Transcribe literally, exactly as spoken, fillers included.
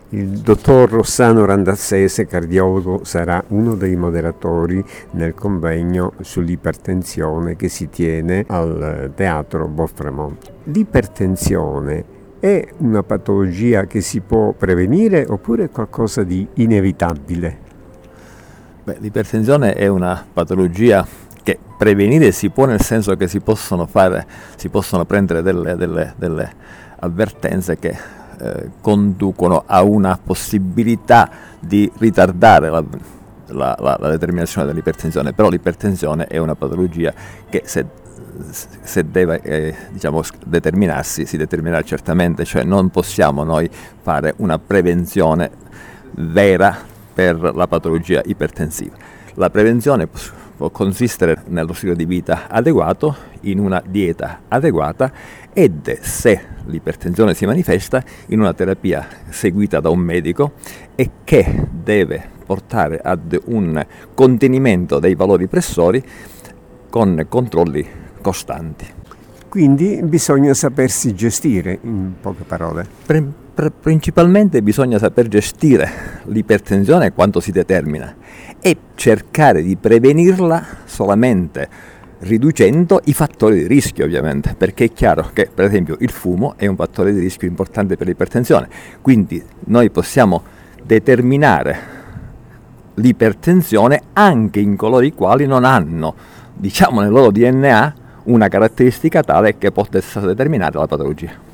Il dottor Rossano Randazzese, cardiologo, sarà uno dei moderatori nel convegno sull'ipertensione che si tiene al Teatro Boffremont. L'ipertensione è una patologia che si può prevenire oppure è qualcosa di inevitabile? Beh, l'ipertensione è una patologia che prevenire si può, nel senso che si possono fare, si possono prendere delle, delle, delle avvertenze che Eh, conducono a una possibilità di ritardare la, la, la, la determinazione dell'ipertensione, però l'ipertensione è una patologia che se, se deve eh, diciamo, determinarsi, si determinerà certamente, cioè non possiamo noi fare una prevenzione vera per la patologia ipertensiva. La prevenzione può consistere nello stile di vita adeguato, in una dieta adeguata ed, se l'ipertensione si manifesta, in una terapia seguita da un medico e che deve portare ad un contenimento dei valori pressori con controlli costanti. Quindi bisogna sapersi gestire, in poche parole. Pre- pre- principalmente bisogna saper gestire l'ipertensione quando si determina e cercare di prevenirla solamente riducendo i fattori di rischio, ovviamente, perché è chiaro che, per esempio, il fumo è un fattore di rischio importante per l'ipertensione, quindi noi possiamo determinare l'ipertensione anche in coloro i quali non hanno, diciamo, nel loro D N A una caratteristica tale che possa determinare la patologia.